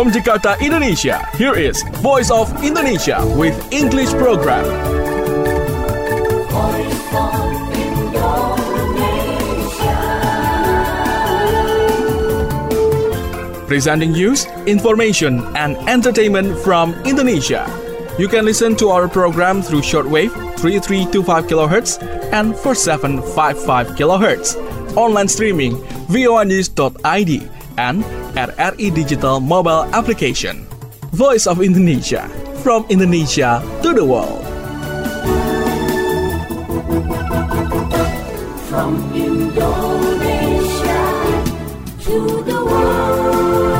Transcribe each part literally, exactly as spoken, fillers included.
From Jakarta, Indonesia, here is Voice of Indonesia with English program. Voice of Indonesia. Presenting news, information, and entertainment from Indonesia. You can listen to our program through shortwave three three two five kilohertz and four seven five five kilohertz. Online streaming v o a news dot i d and at R I Digital mobile application. Voice of Indonesia, from Indonesia to the world. From Indonesia to the world.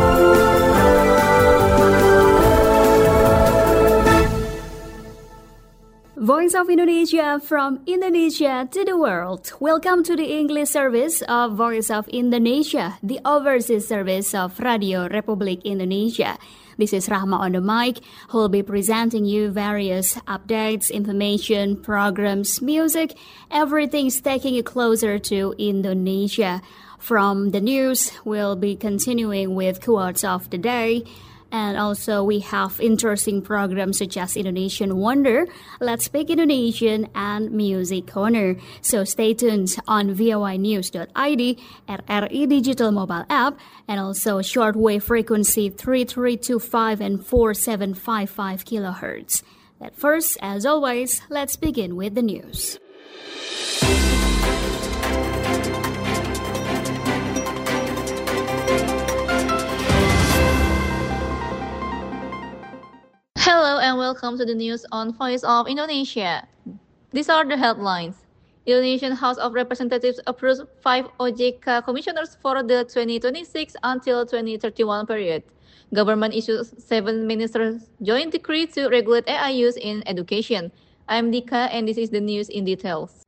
Voice of Indonesia, from Indonesia to the world. Welcome to the English service of Voice of Indonesia, the overseas service of Radio Republik Indonesia. This is Rahma on the mic, who will be presenting you various updates, information, programs, music, everything's taking you closer to Indonesia. From the news, we'll be continuing with quotes of the day. And also we have interesting programs such as Indonesian Wonder, Let's Speak Indonesian, and Music Corner. So stay tuned on v o a news dot i d, at R I Digital mobile app, and also shortwave frequency three three two five and four seven five five kilohertz. But first, as always, let's begin with the news. Hello and welcome to the news on Voice of Indonesia. These are the headlines. Indonesian House of Representatives approves five O J K commissioners for the twenty twenty-six until twenty thirty-one period. Government issues seven ministers' joint decree to regulate A I use in education. I'm Dika and this is the news in details.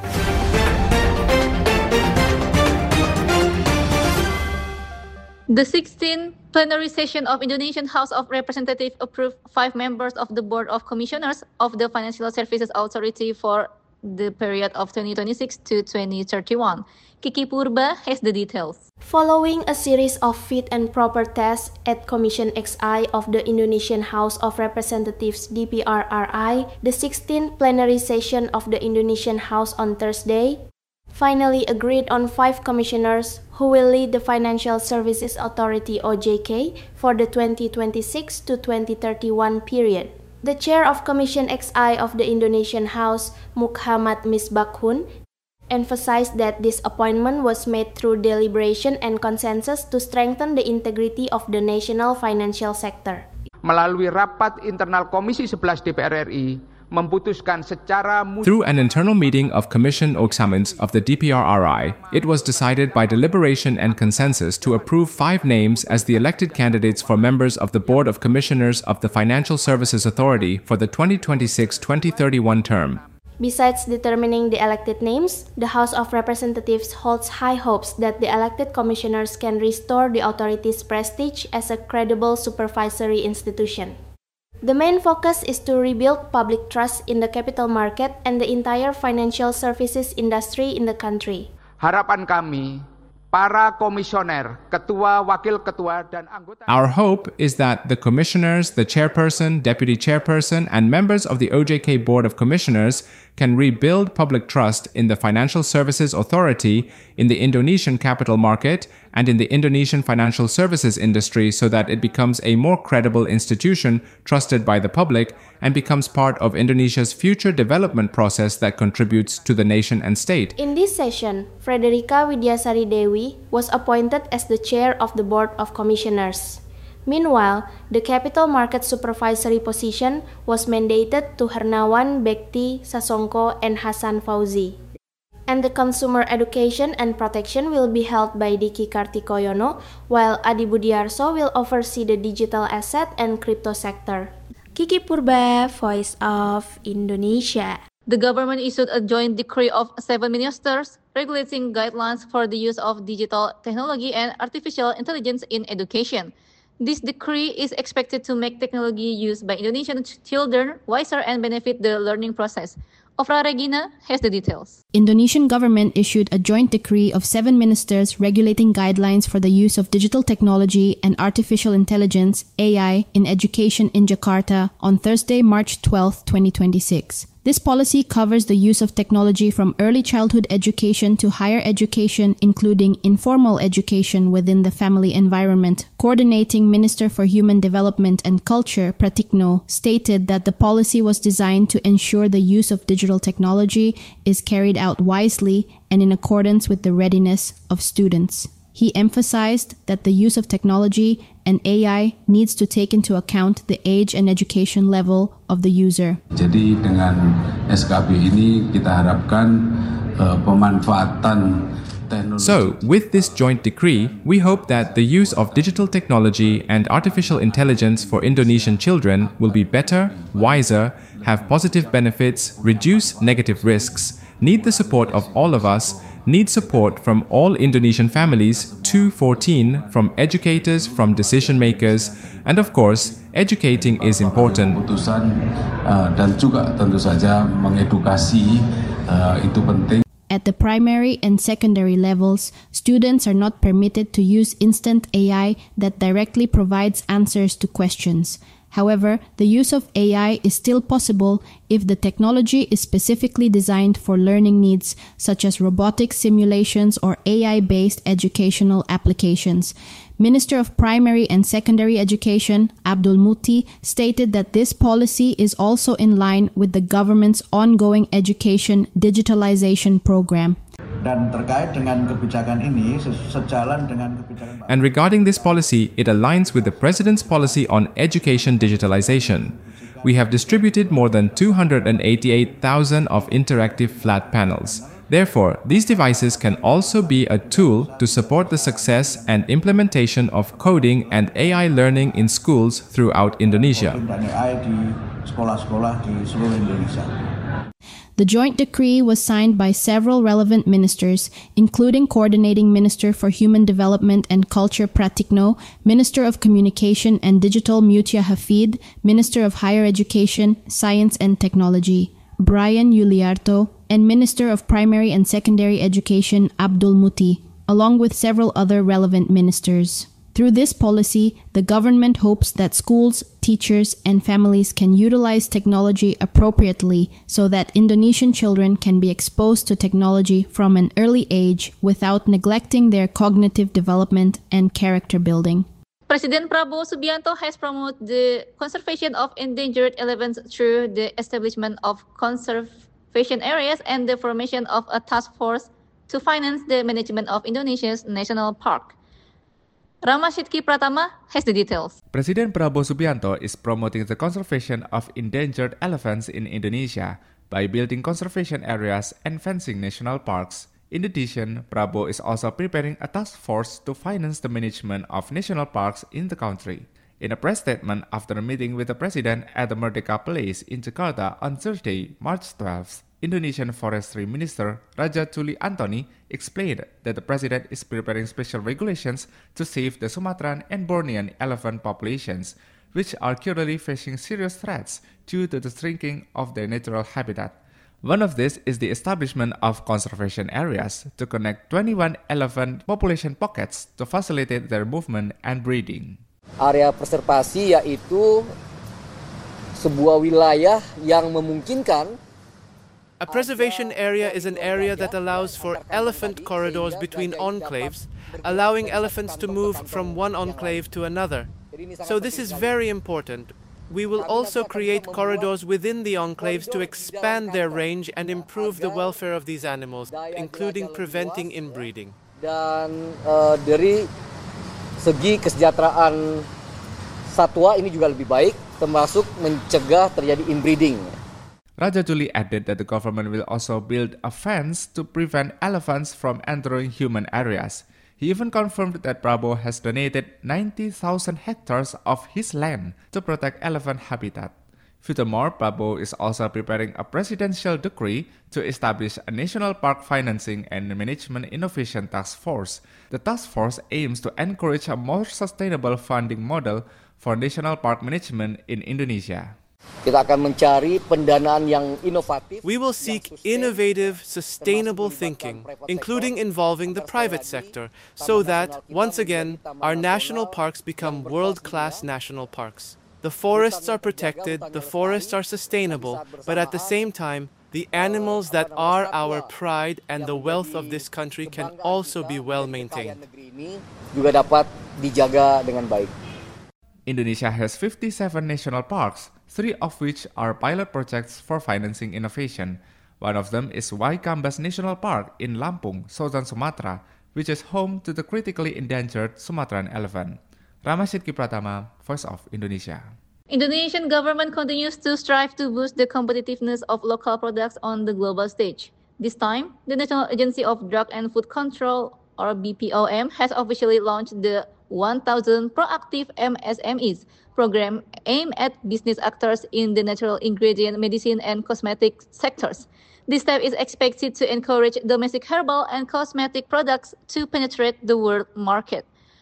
The sixteenth plenary session of Indonesian House of Representatives approved five members of the Board of Commissioners of the Financial Services Authority for the period of twenty twenty-six to twenty thirty-one. Kiki Purba has the details. Following a series of fit and proper tests at Commission X I of the Indonesian House of Representatives D P R R I, the sixteenth plenary session of the Indonesian House on Thursday finally agreed on five commissioners who will lead the Financial Services Authority O J K for the twenty twenty-six to twenty thirty-one period. The chair of Commission X I of the Indonesian House, Muhammad Misbakhun, emphasized that this appointment was made through deliberation and consensus to strengthen the integrity of the national financial sector. Melalui rapat internal Komisi sebelas D P R R I, memutuskan secara Through an internal meeting of Commission Oksamins of the D P R R I, it was decided by deliberation and consensus to approve five names as the elected candidates for members of the Board of Commissioners of the Financial Services Authority for the twenty twenty-six to twenty thirty-one term. Besides determining the elected names, the House of Representatives holds high hopes that the elected commissioners can restore the authority's prestige as a credible supervisory institution. The main focus is to rebuild public trust in the capital market and the entire financial services industry in the country. Harapan kami, para komisioner, ketua, wakil ketua, dan anggota. Our hope is that the commissioners, the chairperson, deputy chairperson, and members of the O J K Board of Commissioners can rebuild public trust in the Financial Services Authority, in the Indonesian capital market, and in the Indonesian financial services industry so that it becomes a more credible institution trusted by the public and becomes part of Indonesia's future development process that contributes to the nation and state. In this session, Frederica Widyasari Dewi was appointed as the chair of the Board of Commissioners. Meanwhile, the capital market supervisory position was mandated to Hernawan Bekti Sasongko and Hasan Fauzi. And the consumer education and protection will be held by Diki Kartikoyono, while Adi Budiarso will oversee the digital asset and crypto sector. Kiki Purba, Voice of Indonesia. The government issued a joint decree of seven ministers regulating guidelines for the use of digital technology and artificial intelligence in education. This decree is expected to make technology used by Indonesian children wiser and benefit the learning process. Ofra Regina has the details. Indonesian government issued a joint decree of seven ministers regulating guidelines for the use of digital technology and artificial intelligence (A I) in education in Jakarta on Thursday, March twelfth, twenty twenty-six. This policy covers the use of technology from early childhood education to higher education, including informal education within the family environment. Coordinating Minister for Human Development and Culture, Pratikno, stated that the policy was designed to ensure the use of digital technology is carried out wisely and in accordance with the readiness of students. He emphasized that the use of technology and A I needs to take into account the age and education level of the user. Jadi dengan S K B ini kita harapkan uh, pemanfaatan teknologi. So, with this joint decree, we hope that the use of digital technology and artificial intelligence for Indonesian children will be better, wiser, have positive benefits, reduce negative risks, need the support of all of us, need support from all Indonesian families, two fourteen, from educators, from decision makers, and of course, educating is important. Keputusan uh, dan juga tentu saja mengedukasi uh, itu penting. At the primary and secondary levels, students are not permitted to use instant A I that directly provides answers to questions. However, the use of A I is still possible if the technology is specifically designed for learning needs, such as robotic simulations or A I-based educational applications. Minister of Primary and Secondary Education, Abdul Muti, stated that this policy is also in line with the government's ongoing education digitalization program. Dan terkait dengan kebijakan ini sejalan dengan kebijakan. And regarding this policy, it aligns with the President's policy on education digitalization. We have distributed more than two hundred eighty-eight thousand of interactive flat panels. Therefore, these devices can also be a tool to support the success and implementation of coding and A I learning in schools throughout Indonesia. Dan A I di sekolah-sekolah di seluruh Indonesia. The joint decree was signed by several relevant ministers, including Coordinating Minister for Human Development and Culture Pratikno, Minister of Communication and Digital Mutia Hafid, Minister of Higher Education, Science and Technology, Brian Yuliarto, and Minister of Primary and Secondary Education Abdul Muti, along with several other relevant ministers. Through this policy, the government hopes that schools, teachers, and families can utilize technology appropriately so that Indonesian children can be exposed to technology from an early age without neglecting their cognitive development and character building. President Prabowo Subianto has promoted the conservation of endangered elephants through the establishment of conservation areas and the formation of a task force to finance the management of Indonesia's national park. Rama Shitki Pratama has the details. President Prabowo Subianto is promoting the conservation of endangered elephants in Indonesia by building conservation areas and fencing national parks. In addition, Prabowo is also preparing a task force to finance the management of national parks in the country. In a press statement after a meeting with the President at the Merdeka Palace in Jakarta on Thursday, March twelfth, Indonesian Forestry Minister Rajatuli Antoni explained that the President is preparing special regulations to save the Sumatran and Bornean elephant populations, which are currently facing serious threats due to the shrinking of their natural habitat. One of these is the establishment of conservation areas to connect twenty-one elephant population pockets to facilitate their movement and breeding. Area preservasi yaitu sebuah wilayah yang memungkinkan. A preservation area is an area that allows for elephant corridors between enclaves, allowing elephants to move from one enclave to another. So this is very important. We will also create corridors within the enclaves to expand their range and improve the welfare of these animals, including preventing inbreeding. Dan uh, dari segi kesejahteraan satwa ini juga lebih baik, termasuk mencegah terjadi inbreeding. Rajatuli added that the government will also build a fence to prevent elephants from entering human areas. He even confirmed that Prabowo has donated ninety thousand hectares of his land to protect elephant habitat. Furthermore, Prabowo is also preparing a presidential decree to establish a national park financing and management innovation task force. The task force aims to encourage a more sustainable funding model for national park management in Indonesia. Kita akan mencari pendanaan yang inovatif. We will seek innovative, sustainable thinking, including involving the private sector, so that, once again, our national parks become world-class national parks. The forests are protected, the forests are sustainable, but at the same time, the animals that are our pride and the wealth of this country can also be well maintained. Juga dapat dijaga dengan baik. Indonesia has fifty-seven national parks, three of which are pilot projects for financing innovation. One of them is Waikambas National Park in Lampung, Southern Sumatra, which is home to the critically endangered Sumatran elephant. Ramasidki Pratama, Voice of Indonesia. Indonesian government continues to strive to boost the competitiveness of local products on the global stage. This time, the National Agency of Drug and Food Control, or B P O M, has officially launched the one thousand Proactive M S M Es program aimed at business actors in the natural ingredient, medicine, and cosmetic sectors. This step is expected to encourage domestic herbal and cosmetic products to penetrate the world market.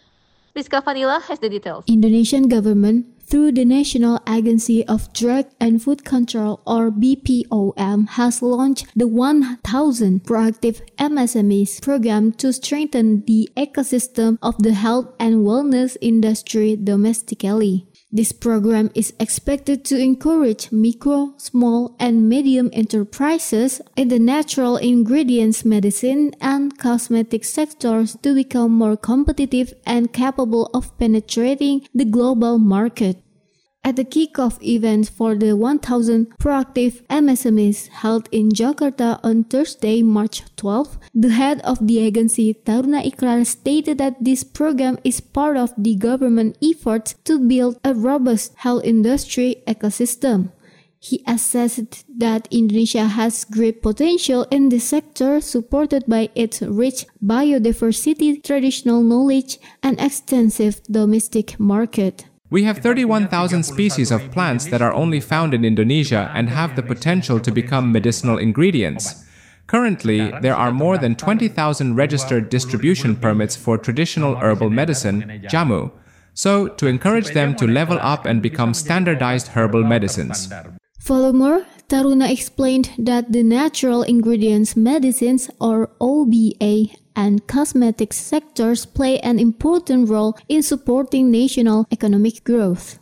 Rizka Fadila has the details. Indonesian government, through the National Agency of Drug and Food Control, or B P O M, has launched the one thousand Proactive M S M Es program to strengthen the ecosystem of the health and wellness industry domestically. This program is expected to encourage micro, small, and medium enterprises in the natural ingredients, medicine, and cosmetic sectors to become more competitive and capable of penetrating the global market. At the kickoff event for the one thousand Proactive M S M Es held in Jakarta on Thursday, March twelfth, the head of the agency, Taruna Ikrar, stated that this program is part of the government efforts to build a robust health industry ecosystem. He assessed that Indonesia has great potential in this sector, supported by its rich biodiversity, traditional knowledge, and extensive domestic market. We have thirty-one thousand species of plants that are only found in Indonesia and have the potential to become medicinal ingredients. Currently, there are more than twenty thousand registered distribution permits for traditional herbal medicine, jamu, so to encourage them to level up and become standardized herbal medicines. Furthermore, Taruna explained that the natural ingredients medicines, or O B A, and cosmetics sectors play an important role in supporting national economic growth.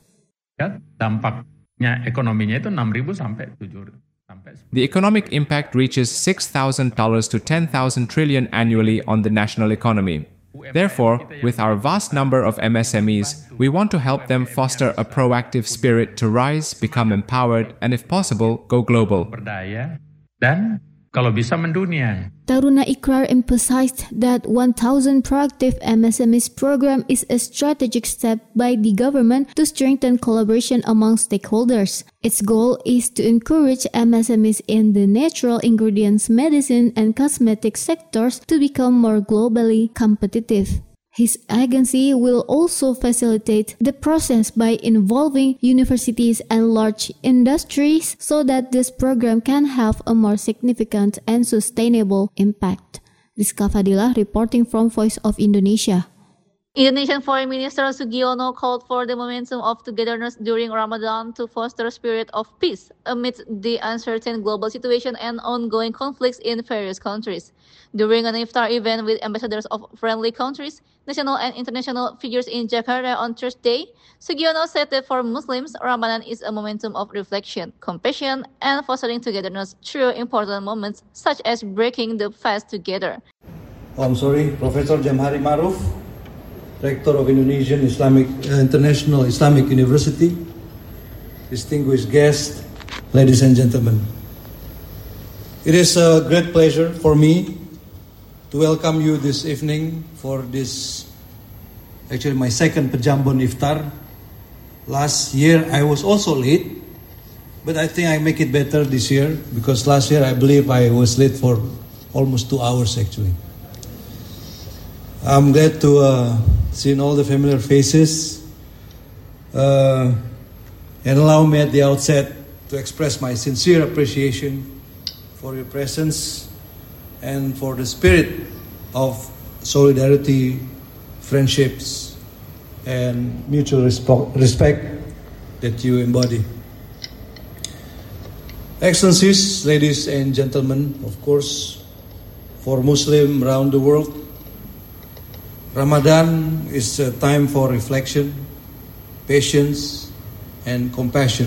Dampaknya ekonominya itu enam ribu sampai tujuh ribu. The economic impact reaches six thousand dollars to ten thousand trillion annually on the national economy. Therefore, with our vast number of M S M Es, we want to help them foster a proactive spirit to rise, become empowered, and if possible, go global. Berdaya dan kalau bisa mendunia. Taruna Ikrar emphasized that one thousand Proactive M S M Es program is a strategic step by the government to strengthen collaboration among stakeholders. Its goal is to encourage M S M Es in the natural ingredients, medicine, and cosmetic sectors to become more globally competitive. His agency will also facilitate the process by involving universities and large industries so that this program can have a more significant and sustainable impact. Rizka Fadila reporting from Voice of Indonesia. Indonesian Foreign Minister Sugiono called for the momentum of togetherness during Ramadan to foster a spirit of peace amidst the uncertain global situation and ongoing conflicts in various countries. During an iftar event with ambassadors of friendly countries, national and international figures in Jakarta on Thursday, Sugiono said that for Muslims, Ramadan is a momentum of reflection, compassion, and fostering togetherness through important moments such as breaking the fast together. Oh, I'm sorry, Professor Jamhari Maruf, Rector of Indonesian Islamic uh, International Islamic University, distinguished guests, ladies and gentlemen. It is a great pleasure for me to welcome you this evening for this, actually my second Pejambon Iftar. Last year I was also late, but I think I make it better this year because last year I believe I was late for almost two hours actually. I'm glad to uh, see all the familiar faces uh, and allow me at the outset to express my sincere appreciation for your presence and for the spirit of solidarity, friendships, and mutual respect that you embody. Excellencies, ladies and gentlemen, of course, for Muslims around the world, Ramadan is a time for reflection, patience, and compassion.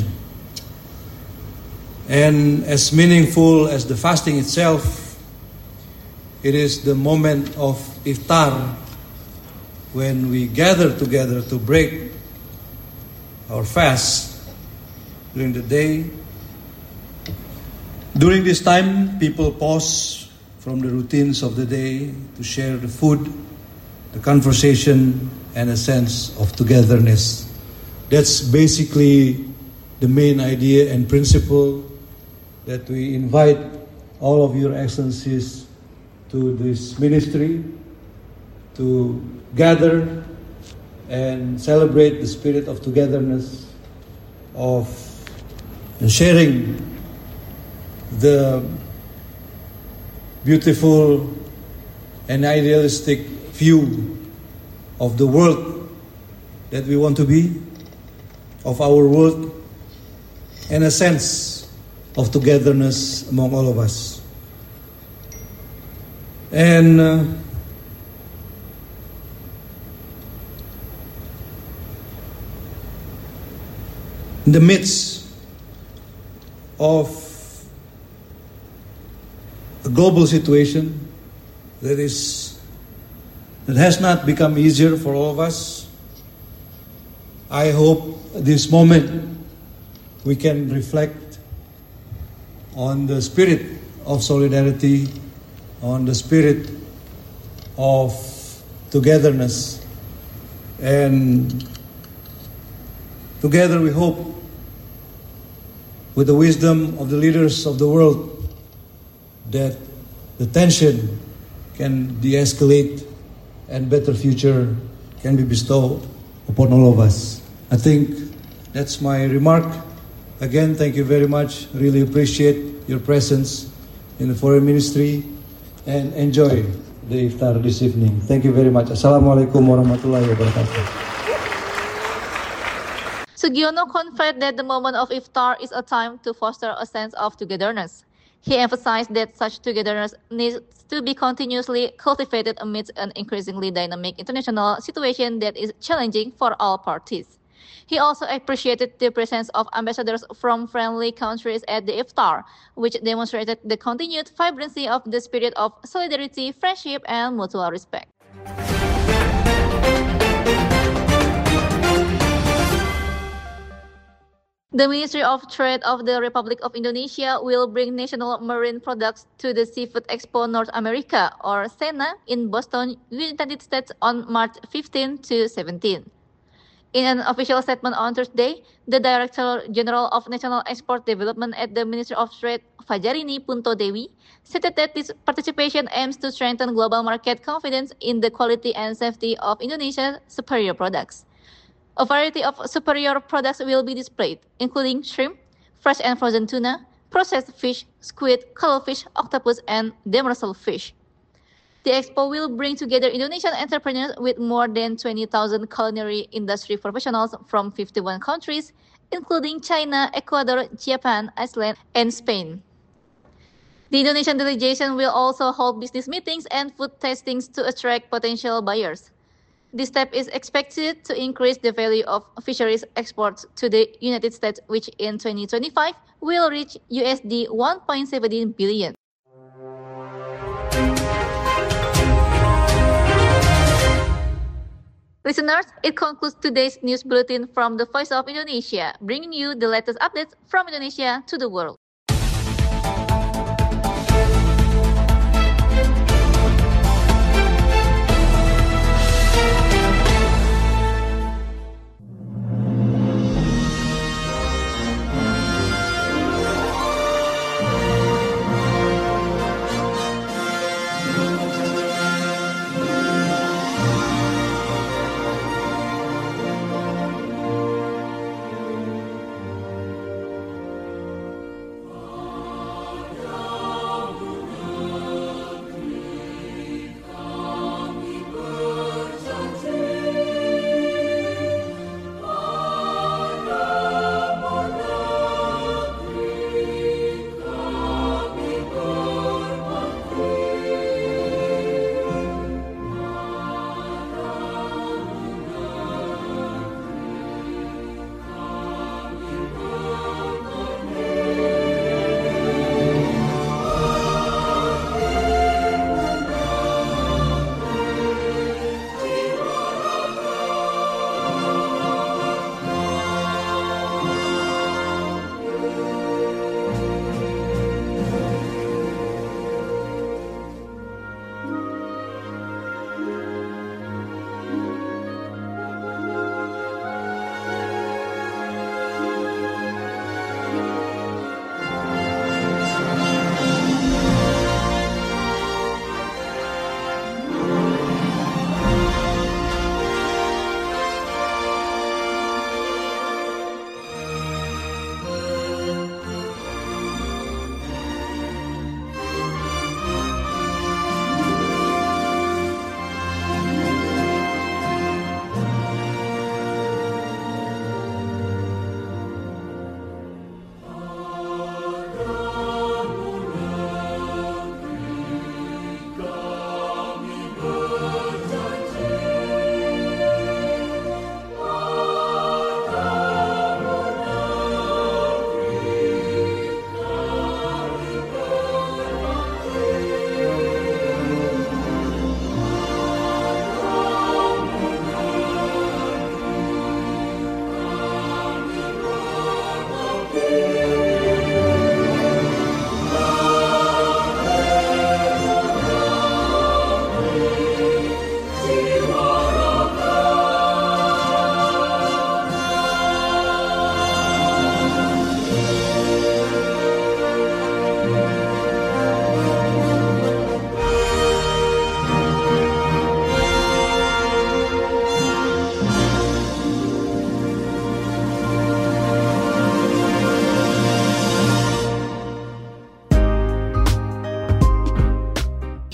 And as meaningful as the fasting itself, it is the moment of iftar when we gather together to break our fast during the day. During this time, people pause from the routines of the day to share the food, the conversation, and a sense of togetherness. That's basically the main idea and principle that we invite all of your excellencies to this ministry to gather and celebrate the spirit of togetherness, of sharing the beautiful and idealistic view of the world that we want to be, of our world, and a sense of togetherness among all of us. And uh, in the midst of a global situation that is that has not become easier for all of us, I hope this moment we can reflect on the spirit of solidarity, on the spirit of togetherness, and together we hope, with the wisdom of the leaders of the world, that the tension can de-escalate and better future can be bestowed upon all of us. I think that's my remark. Again, thank you very much. Really appreciate your presence in the Foreign Ministry and enjoy the iftar this evening. Thank you very much. Assalamualaikum warahmatullahi wabarakatuh. Sugiono confirmed that the moment of iftar is a time to foster a sense of togetherness. He emphasized that such togetherness needs to be continuously cultivated amidst an increasingly dynamic international situation that is challenging for all parties. He also appreciated the presence of ambassadors from friendly countries at the iftar, which demonstrated the continued vibrancy of the spirit of solidarity, friendship, and mutual respect. The Ministry of Trade of the Republic of Indonesia will bring national marine products to the Seafood Expo North America, or SENA, in Boston, United States on March fifteenth to seventeenth. In an official statement on Thursday, the Director General of National Export Development at the Ministry of Trade, Fajarini Punto Dewi, stated that this participation aims to strengthen global market confidence in the quality and safety of Indonesia's superior products. A variety of superior products will be displayed, including shrimp, fresh and frozen tuna, processed fish, squid, cuttlefish, octopus, and demersal fish. The expo will bring together Indonesian entrepreneurs with more than twenty thousand culinary industry professionals from fifty-one countries, including China, Ecuador, Japan, Iceland, and Spain. The Indonesian delegation will also hold business meetings and food tastings to attract potential buyers. This step is expected to increase the value of fisheries exports to the United States, which in twenty twenty-five will reach U S D one point seven billion. Listeners, it concludes today's news bulletin from the Voice of Indonesia, bringing you the latest updates from Indonesia to the world.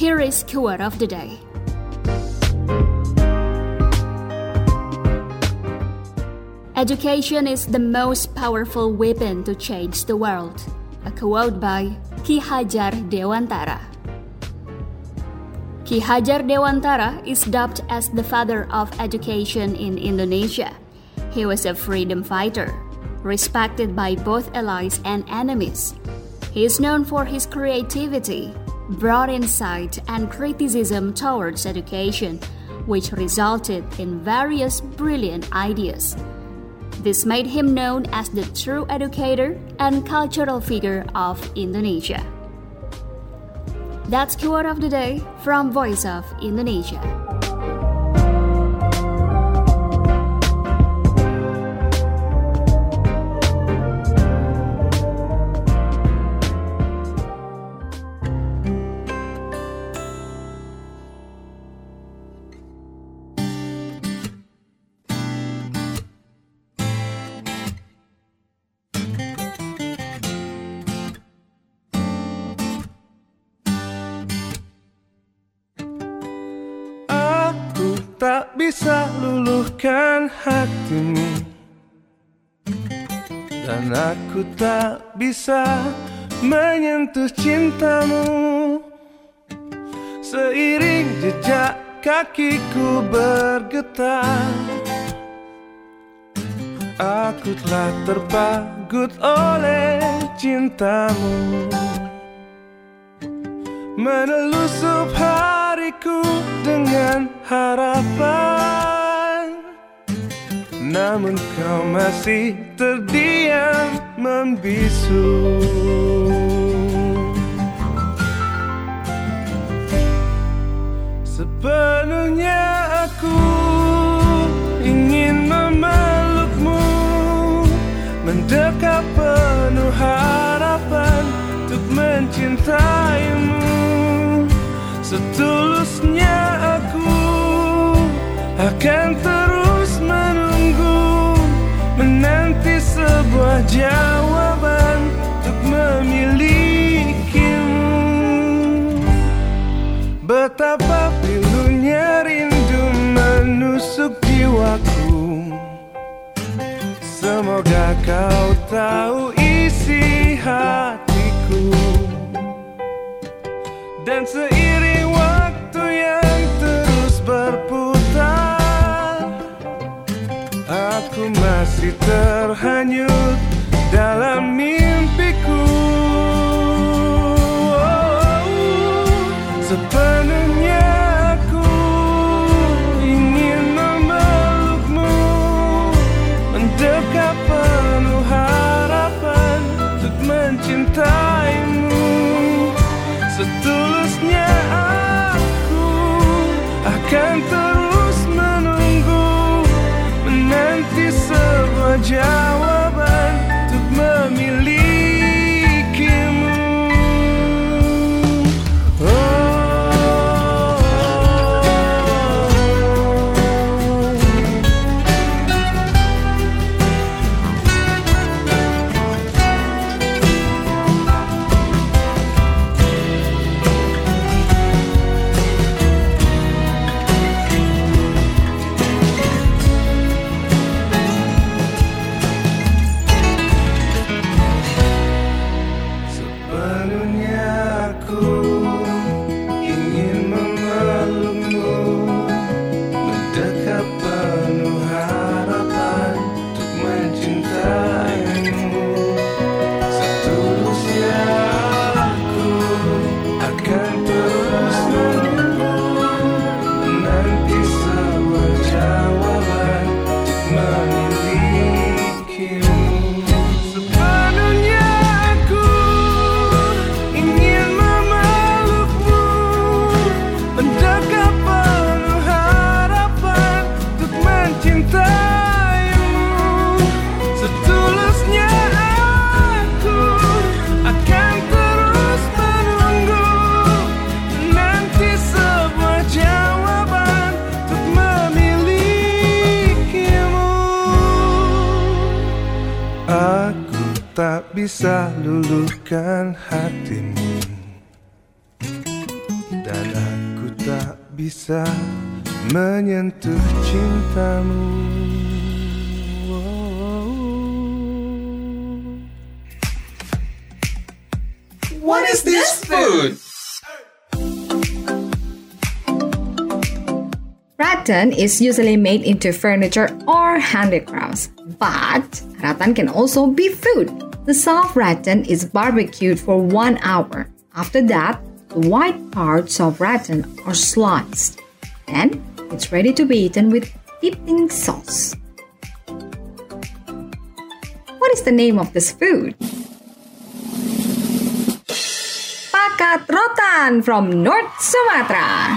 Here is quote of the day. Education is the most powerful weapon to change the world. A quote by Ki Hajar Dewantara. Ki Hajar Dewantara is dubbed as the father of education in Indonesia. He was a freedom fighter, respected by both allies and enemies. He is known for his creativity, broad insight, and criticism towards education, which resulted in various brilliant ideas. This made him known as the true educator and cultural figure of Indonesia. That's quote of the day from Voice of Indonesia. Tak bisa luluhkan hatimu, dan aku tak bisa menyentuh cintamu. Seiring jejak kakiku bergetar, aku telah terpagut oleh cintamu. Menelusup hariku dengan harapan, namun kau masih terdiam membisu. Sepenuhnya aku ingin memelukmu, mendekat penuh harapan untuk mencintaimu. Setulusnya aku akan terus menunggu, menanti sebuah jawaban untuk memilikimu. Betapa pilunya rindu menusuk jiwaku. Semoga kau tahu isi hatiku. Dan seiring waktu yang terus berputar, aku masih terhanyut dalam mimpiku. Oh, sepenuhnya aku ingin memelukmu, mendekat penuh harapan untuk mencintaimu. Setulusnya aku akan terus menunggu, menanti sebuah jawaban untuk memilikimu. Oh. bisa luluhkan hatimu, dan aku tak bisa menyentuh cintamu. What is this food? Rattan is usually made into furniture or handicrafts, but rattan can also be food. The soft rattan is barbecued for one hour. After that, the white parts of rattan are sliced. Then, it's ready to be eaten with dipping sauce. What is the name of this food? Pakat rotan from North Sumatra.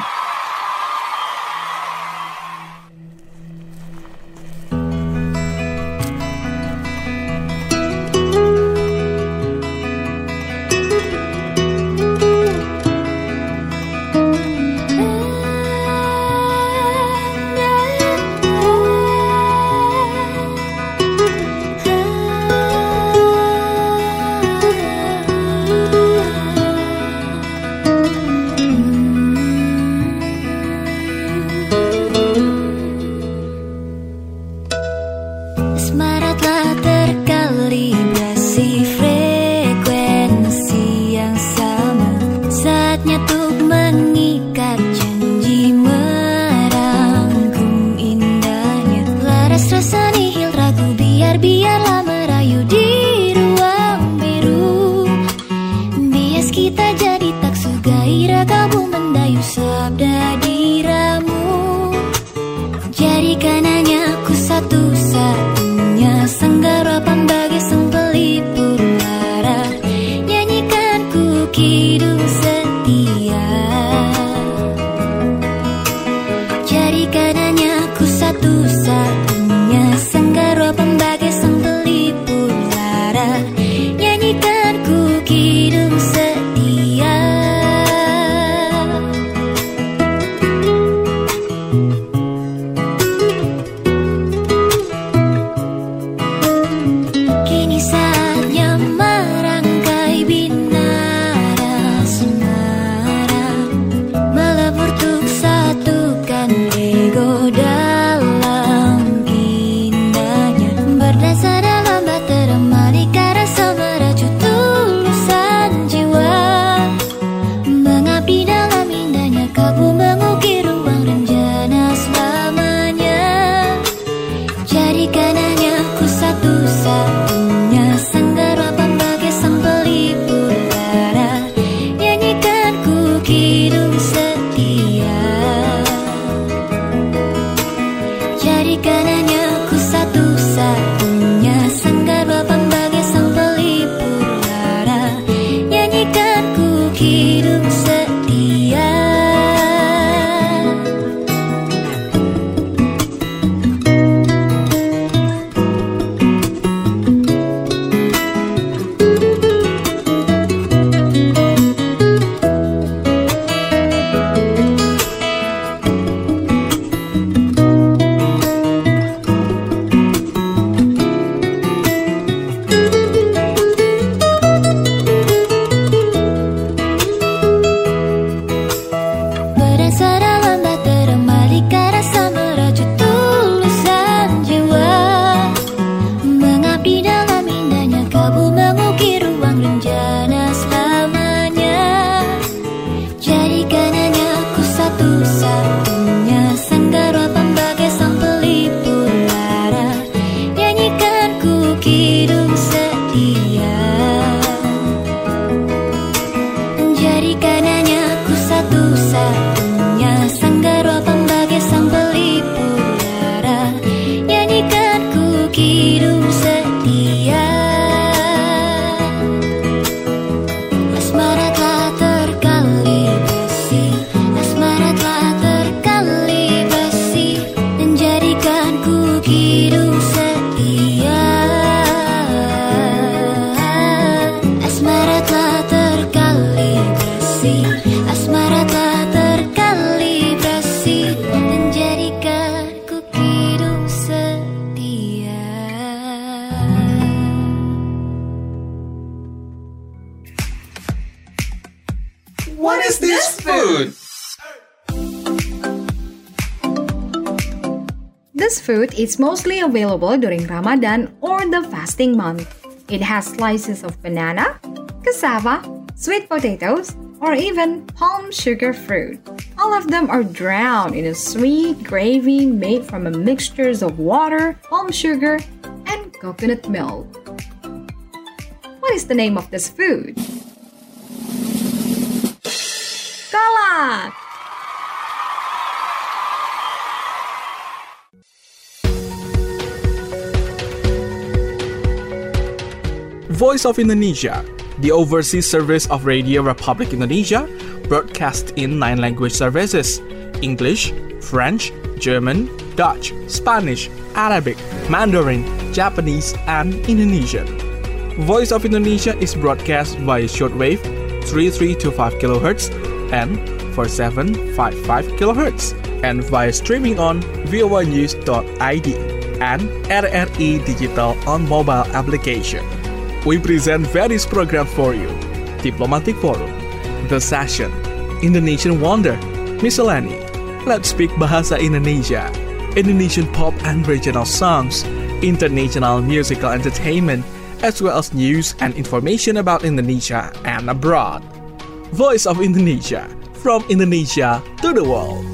What is this food? This food is mostly available during Ramadan or the fasting month. It has slices of banana, cassava, sweet potatoes, or even palm sugar fruit. All of them are drowned in a sweet gravy made from a mixture of water, palm sugar, and coconut milk. What is the name of this food? Kolak! Voice of Indonesia, the overseas service of Radio Republic Indonesia, broadcast in nine language services: English, French, German, Dutch, Spanish, Arabic, Mandarin, Japanese, and Indonesian. Voice of Indonesia is broadcast via shortwave thirty-three twenty-five kilohertz and forty-seven fifty-five kilohertz, and via streaming on v o a news dot i d and R R I Digital on mobile application. We present various programs for you: Diplomatic Forum, The Session, Indonesian Wonder, Miscellany, Let's Speak Bahasa Indonesia, Indonesian pop and regional songs, international musical entertainment, as well as news and information about Indonesia and abroad. Voice of Indonesia, from Indonesia to the world.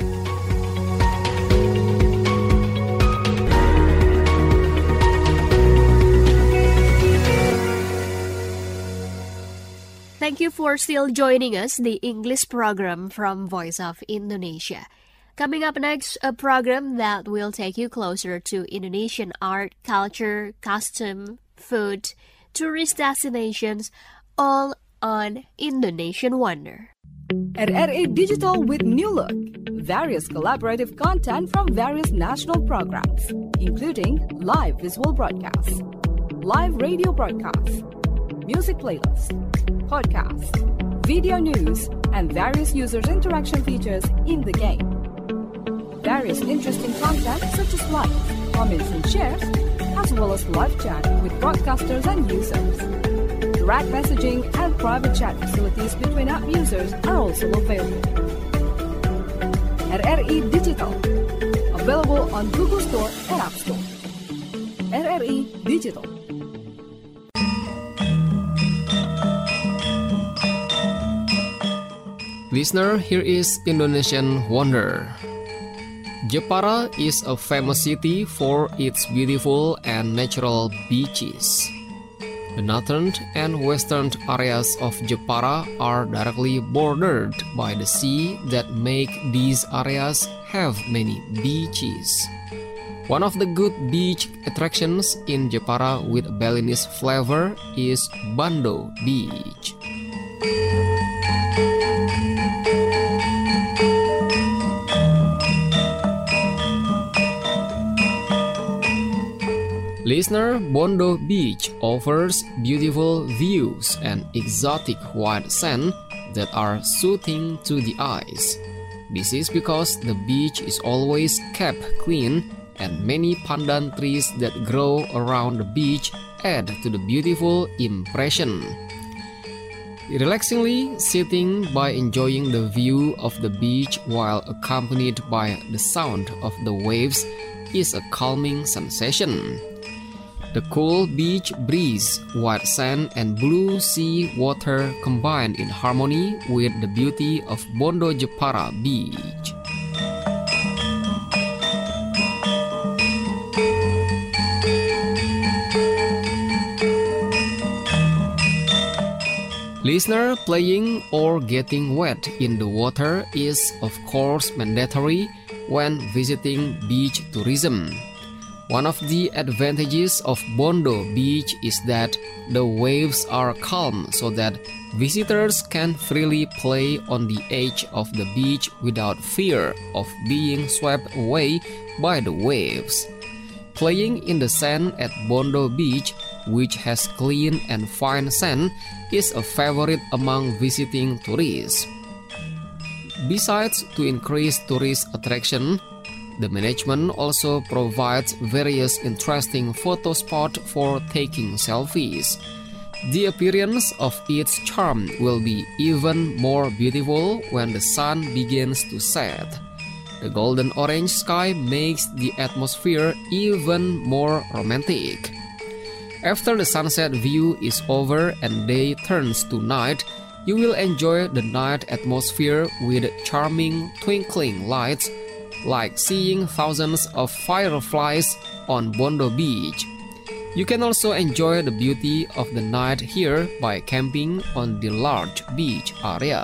Thank you for still joining us, the English program from Voice of Indonesia. Coming up next, a program that will take you closer to Indonesian art, culture, custom, food, tourist destinations, all on Indonesian Wonder. R R I Digital with New Look. Various collaborative content from various national programs, including live visual broadcasts, live radio broadcasts, music playlists, podcasts, video news, and various users' interaction features in the game. Various interesting content such as likes, comments, and shares, as well as live chat with broadcasters and users. Direct messaging and private chat facilities between app users are also available. R R I Digital, available on Google Store and App Store. R R I Digital. Listener, here is Indonesian Wonder. Jepara is a famous city for its beautiful and natural beaches. The northern and western areas of Jepara are directly bordered by the sea that make these areas have many beaches. One of the good beach attractions in Jepara with Balinese flavor is Bando Beach. Listener, Bondo Beach offers beautiful views and exotic white sand that are soothing to the eyes. This is because the beach is always kept clean, and many pandan trees that grow around the beach add to the beautiful impression. Relaxingly sitting by enjoying the view of the beach while accompanied by the sound of the waves is a calming sensation. The cool beach breeze, white sand, and blue sea water combine in harmony with the beauty of Bondo Jepara Beach. Listener, playing or getting wet in the water is of course mandatory when visiting beach tourism. One of the advantages of Bondo Beach is that the waves are calm so that visitors can freely play on the edge of the beach without fear of being swept away by the waves. Playing in the sand at Bondo Beach, which has clean and fine sand, is a favorite among visiting tourists. Besides, to increase tourist attraction, the management also provides various interesting photo spots for taking selfies. The appearance of its charm will be even more beautiful when the sun begins to set. The golden orange sky makes the atmosphere even more romantic. After the sunset view is over and day turns to night, you will enjoy the night atmosphere with charming twinkling lights, like seeing thousands of fireflies on Bondo Beach. You can also enjoy the beauty of the night here by camping on the large beach area.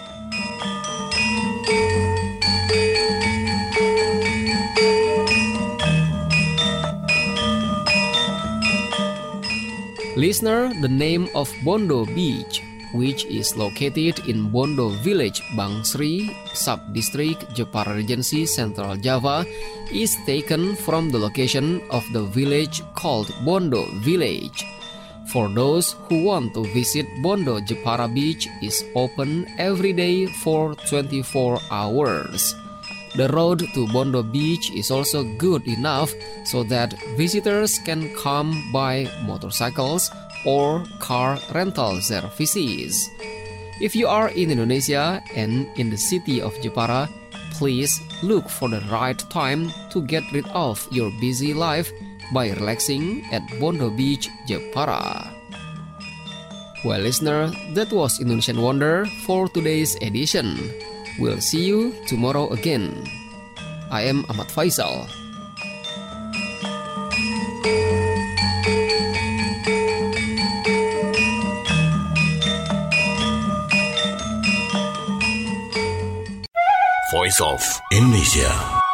Listener, the name of Bondo Beach, which is located in Bondo Village, Bangsri, Sub-District, Jepara Regency, Central Java, is taken from the location of the village called Bondo Village. For those who want to visit Bondo, Jepara Beach is open every day for twenty-four hours. The road to Bondo Beach is also good enough so that visitors can come by motorcycles or car rental services. If you are in Indonesia and in the city of Jepara, please look for the right time to get rid of your busy life by relaxing at Bondo Beach, Jepara. Well, listener, that was Indonesian Wonder for today's edition. We'll see you tomorrow again. I am Ahmad Faisal. Voice of Indonesia.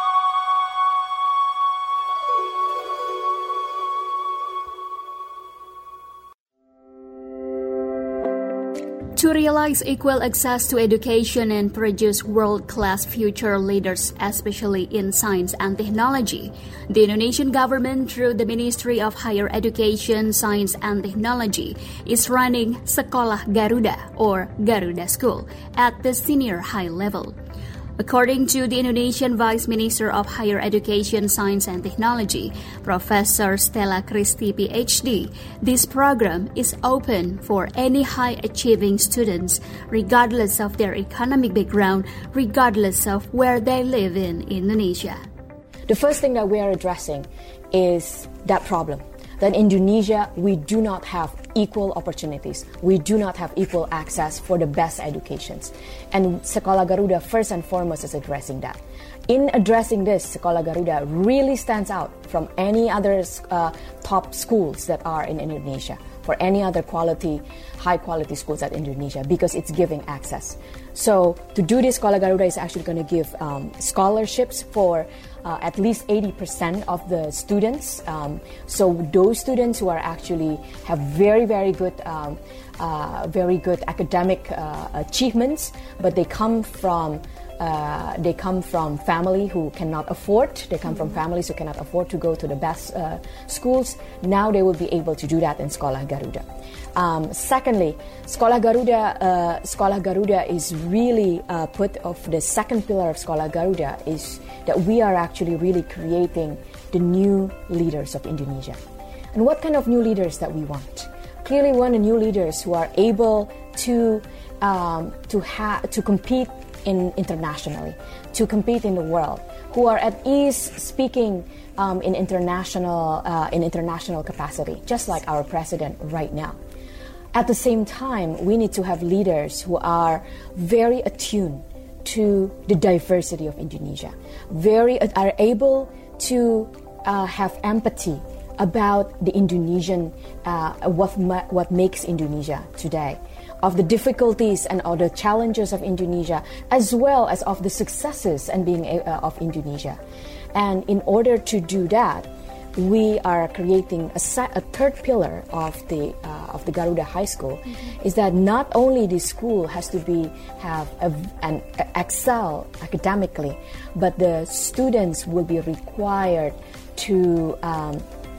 To realize equal access to education and produce world-class future leaders, especially in science and technology, the Indonesian government, through the Ministry of Higher Education, Science and Technology, is running Sekolah Garuda, or Garuda School, at the senior high level. According to the Indonesian Vice Minister of Higher Education, Science and Technology, Professor Stella Christie, P H D, this program is open for any high-achieving students, regardless of their economic background, regardless of where they live in Indonesia. The first thing that we are addressing is that problem. That in Indonesia, we do not have equal opportunities. We do not have equal access for the best educations. And Sekolah Garuda, first and foremost, is addressing that. In addressing this, Sekolah Garuda really stands out from any other uh, top schools that are in Indonesia, for any other quality, high-quality schools at Indonesia, because it's giving access. So to do this, Sekolah Garuda is actually going to give um, scholarships for uh, at least eighty percent of the students. Um, so those students who are actually have very, very good, um, uh, very good academic uh, achievements, but they come from Uh, they come from family who cannot afford, they come from families who cannot afford to go to the best uh, schools. Now they will be able to do that in Sekolah Garuda. Um, secondly, Sekolah Garuda, uh, Sekolah Garuda is really uh, put of the second pillar of Sekolah Garuda is that we are actually really creating the new leaders of Indonesia. And what kind of new leaders that we want? Clearly, we want the new leaders who are able to um, to ha- to compete in internationally, to compete in the world, who are at ease speaking um, in international uh, in international capacity, just like our president right now. At the same time, we need to have leaders who are very attuned to the diversity of Indonesia, very uh, are able to uh, have empathy about the Indonesian, uh, what ma- what makes Indonesia today, of the difficulties and all the challenges of Indonesia, as well as of the successes and being uh, of Indonesia. And in order to do that, we are creating a, se- a third pillar of the uh, of the Garuda High School, mm-hmm. is that not only the school has to be have a, an excel academically, but the students will be required to um,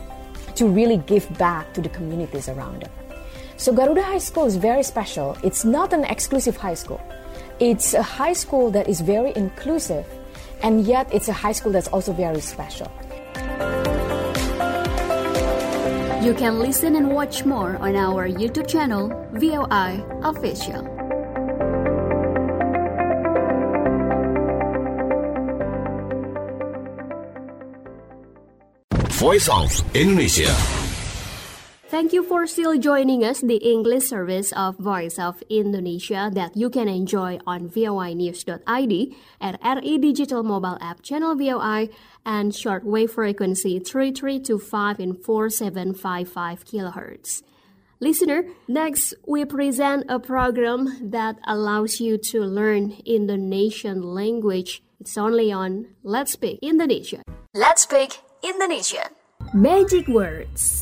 to really give back to the communities around them. So Garuda High School is very special. It's not an exclusive high school. It's a high school that is very inclusive, and yet it's a high school that's also very special. You can listen and watch more on our YouTube channel, V O I Official. Voice of Indonesia. Thank you for still joining us, the English service of Voice of Indonesia that you can enjoy on voi news dot I D, at R I Digital Mobile App Channel V O I, and shortwave frequency three three two five and four seven five five kilohertz. Listener, next we present a program that allows you to learn Indonesian language. It's only on Let's Speak Indonesia. Let's Speak Indonesian. Magic words.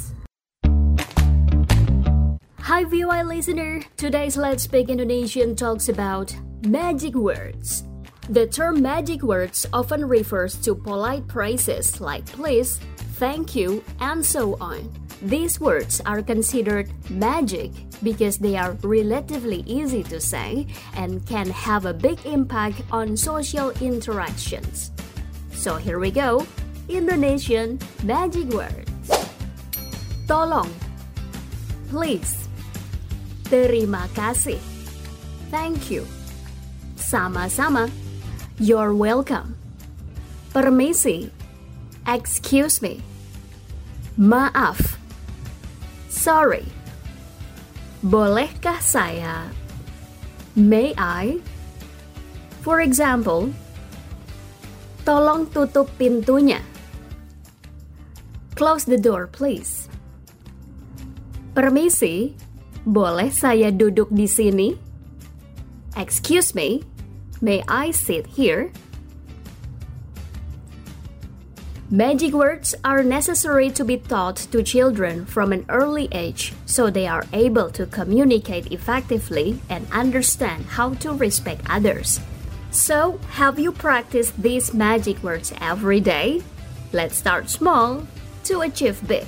Hi V O I listener, today's Let's Speak Indonesian talks about magic words. The term magic words often refers to polite phrases like please, thank you, and so on. These words are considered magic because they are relatively easy to say and can have a big impact on social interactions. So here we go, Indonesian magic words. Tolong, please. Terima kasih. Thank you. Sama-sama. You're welcome. Permisi. Excuse me. Maaf. Sorry. Bolehkah saya? May I? For example, tolong tutup pintunya. Close the door, please. Permisi. Boleh saya duduk di sini? Excuse me, may I sit here? Magic words are necessary to be taught to children from an early age so they are able to communicate effectively and understand how to respect others. So, have you practiced these magic words every day? Let's start small to achieve big.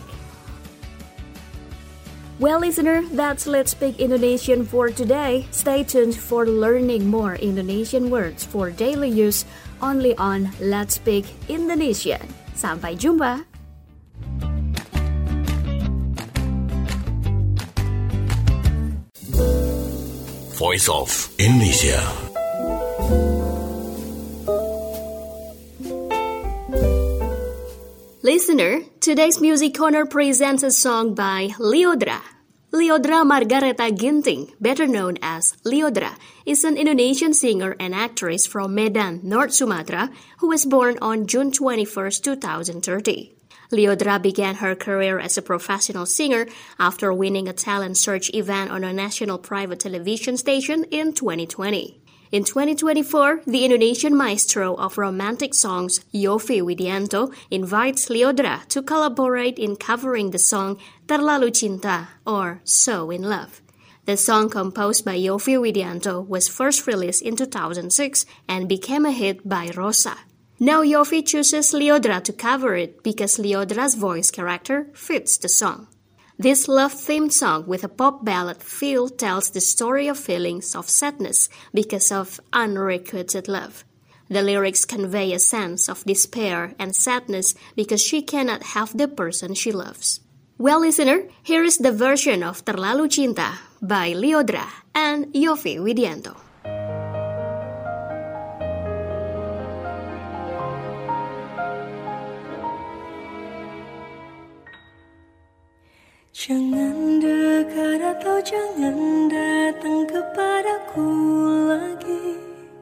Well, listener, that's Let's Speak Indonesian for today. Stay tuned for learning more Indonesian words for daily use only on Let's Speak Indonesian. Sampai jumpa! Voice of Indonesia. Listener, today's Music Corner presents a song by Lyodra. Lyodra Margareta Ginting, better known as Lyodra, is an Indonesian singer and actress from Medan, North Sumatra, who was born on June twenty-first, twenty thirty. Lyodra began her career as a professional singer after winning a talent search event on a national private television station in twenty twenty. In twenty twenty-four, the Indonesian maestro of romantic songs, Yovie Widianto, invites Lyodra to collaborate in covering the song Terlalu Cinta, or So in Love. The song, composed by Yovie Widianto, was first released in two thousand six and became a hit by Rosa. Now Yovie chooses Lyodra to cover it because Lyodra's voice character fits the song. This love-themed song with a pop ballad feel tells the story of feelings of sadness because of unrequited love. The lyrics convey a sense of despair and sadness because she cannot have the person she loves. Well, listener, here is the version of Terlalu Cinta by Lyodra and Yovie Widianto. Jangan dekat atau jangan datang kepadaku lagi.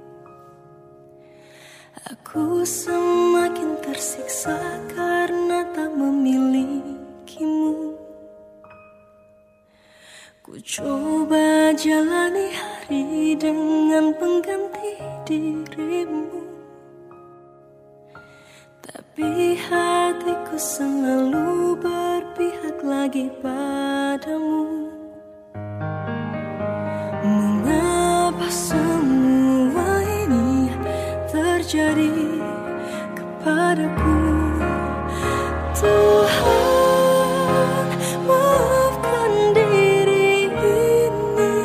Aku semakin tersiksa karena tak memilikimu. Ku coba jalani hari dengan pengganti dirimu, tapi hatiku selalu berpihak lagi padamu. Mengapa semua ini terjadi kepadaku? Tuhan, maafkan diri ini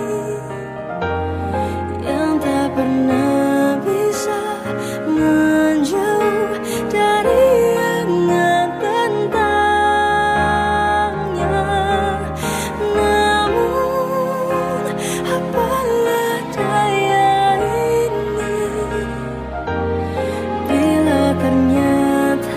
yang tak pernah bisa menjauh dari ingatan tentangnya. Namun apalah daya ini bila ternyata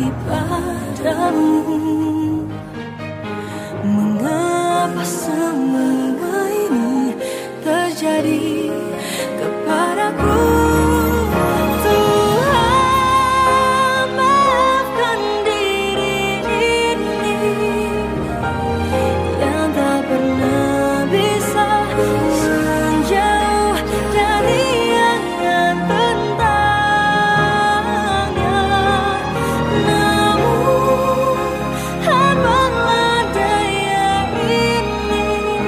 lagi padamu. Mengapa semua ini terjadi kepadaku? Tuhan, maafkan diri ini yang tak pernah bisa menjauh dari angan tentangnya. Namun hebatlah daya ini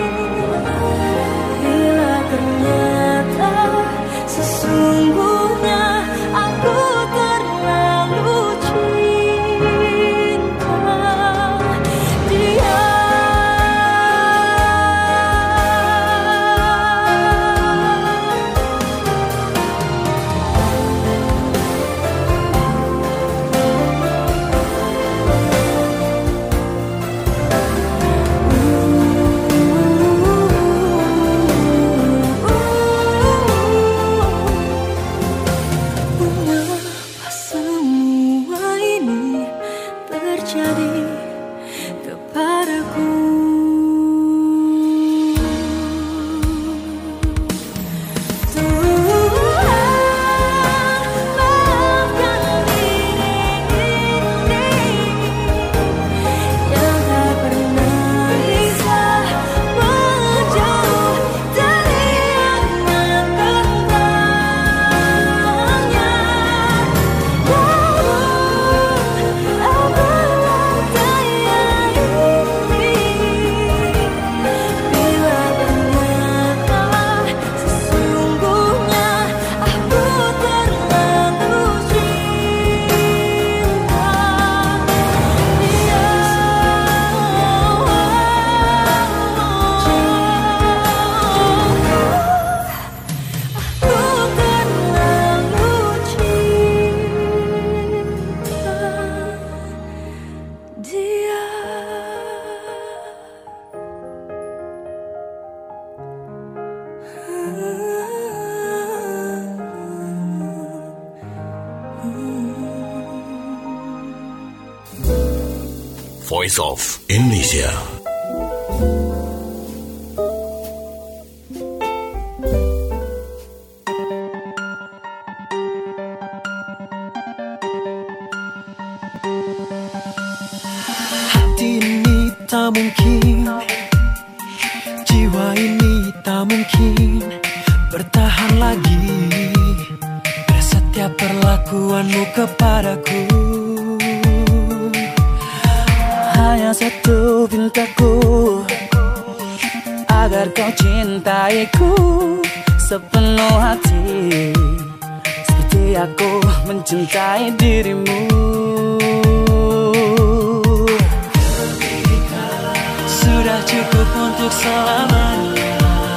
bila ternyata sesungguhnya aku terlalu cinta dia. Mengapa semua ini terjadi kepadaku? Tuhan, maafkan diri ini yang tak pernah bisa menjauh dari angan tentangnya. Apalah daya ini bila ternyata sesungguhnya aku terlalu cinta dia. Aku terlalu cinta dia. Voice of Indonesia. Hati ini tak mungkin, jiwa ini tak mungkin bertahan lagi pada setiap perlakuanmu kepadaku. Hanya satu pintaku agar kau cintaiku sepenuh hati, seperti aku mencintai dirimu. Sudah cukup untuk selamanya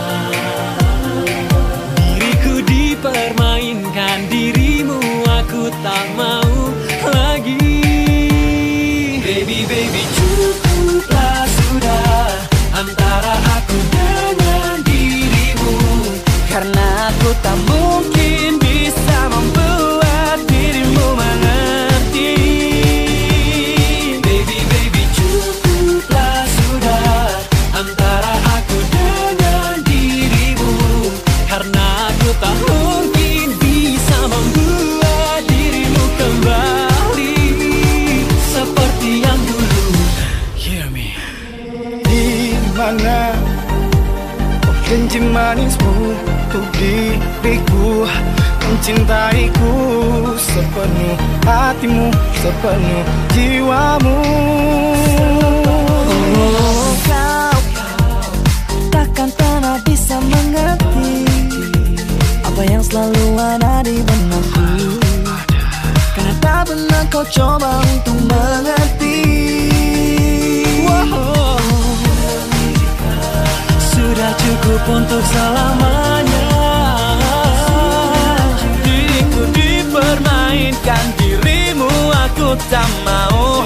diriku dipermainkan, dirimu aku tak mau lagi. Baby, baby, cukuplah sudah antara aku dengan dirimu, karena aku tak mungkin bisa membuat dirimu mengerti. Baby, baby, cukuplah sudah antara aku dengan dirimu, karena aku tak mungkin bisa membuat dirimu kembali seperti yang dulu. Hear me. Di mana oh janji manismu untuk diriku, mencintaiku sepenuh hatimu, sepenuh jiwamu. Oh, kau takkan pernah bisa mengerti apa yang selalu ada di benakku, karena tak pernah kau coba untuk mengerti. Wow. Sudah cukup untuk selamanya diriku dipermainkan, dirimu aku tak mau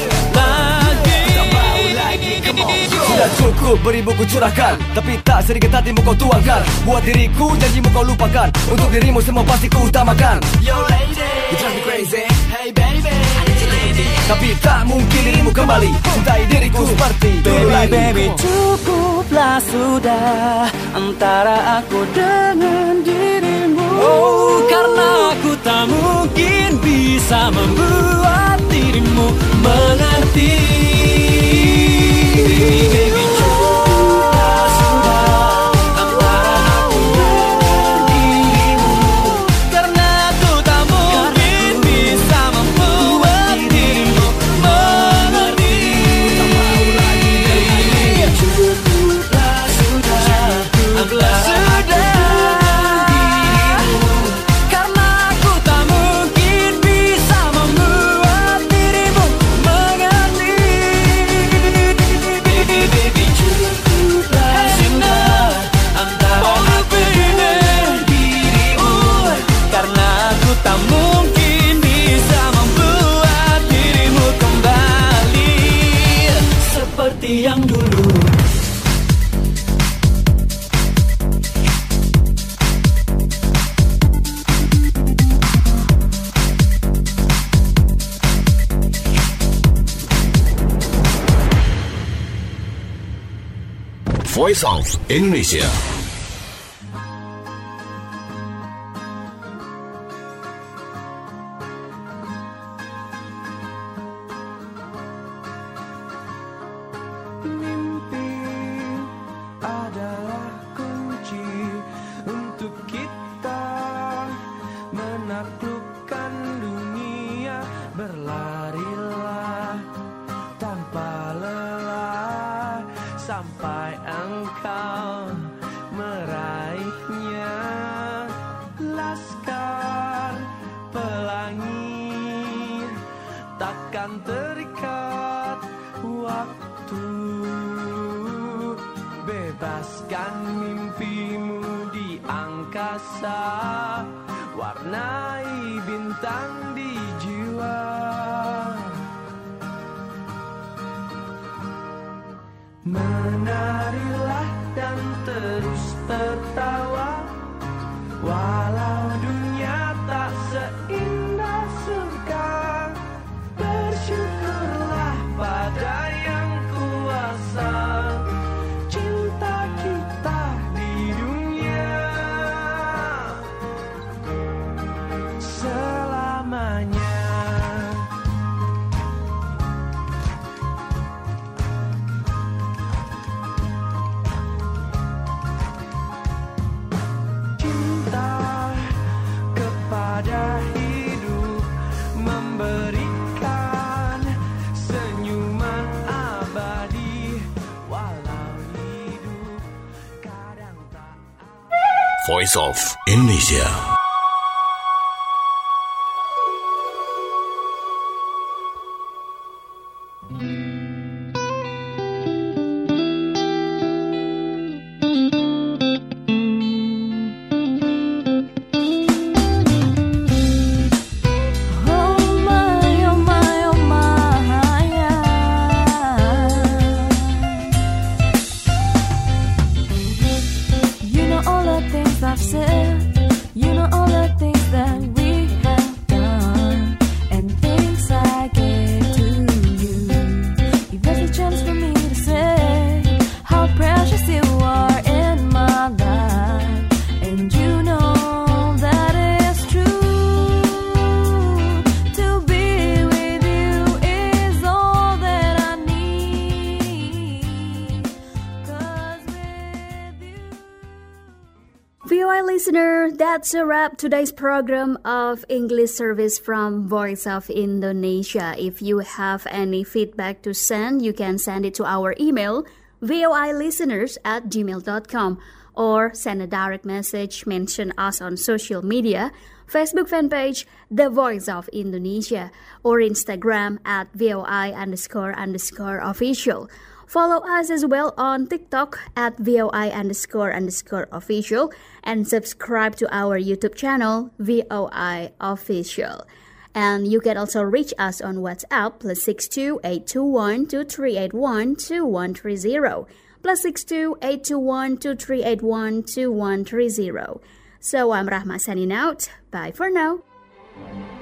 lagi. Sudah cukup beribu ku curahkan, tapi tak sedikit hatimu kau tuangkan. Buat diriku janjimu kau lupakan, untuk dirimu semua pasti ku utamakan. Yo lady, you drive me crazy. Hey baby, I need you lady. hati, tapi tak mungkin dirimu kembali cintai diriku seperti dulu lagi. Baby, cukuplah sudah antara aku dengan dirimu. Oh, karena aku tak mungkin bisa membuat dirimu mengerti. Baby, cukuplah sudah antara aku dengan dirimu. Karena aku tak mungkin bisa membuat dirimu mengerti. Cukuplah sudah antara aku dengan dirimu. Karena aku tak mungkin bisa membuat dirimu mengerti. Baby, baby, cukuplah sudah antara aku dengan dirimu. Karena aku tak mungkin bisa membuat dirimu kembali seperti yang dulu. Voice of Indonesia. Mimpi adalah kunci untuk kita menaklukkan dunia. Berlarilah tanpa lelah sampai engkau meraihnya. Laskar pelangi takkan terikat waktu. Bebaskan mimpimu di angkasa, warnai bintang di jiwa. Menarilah dan terus tertawa, walau dunia tak seindah surga. Bersyukurlah pada yang kuasa, cinta kita di dunia selamanya. Kepada hidup memberikan senyuman abadi, walau hidup kadang tak. Voice of Indonesia. Listener, that's a wrap today's program of English service from Voice of Indonesia. If you have any feedback to send, you can send it to our email voilisteners at gmail dot com or send a direct message, mention us on social media, Facebook fan page The Voice of Indonesia, or Instagram at voi underscore underscore official. Follow us as well on TikTok at voi underscore underscore official and subscribe to our YouTube channel V O I Official. And you can also reach us on WhatsApp plus six two eight two one two three eight one two one three zero plus six two eight two one two three eight one two one three zero. So I'm Rahma signing out. Bye for now.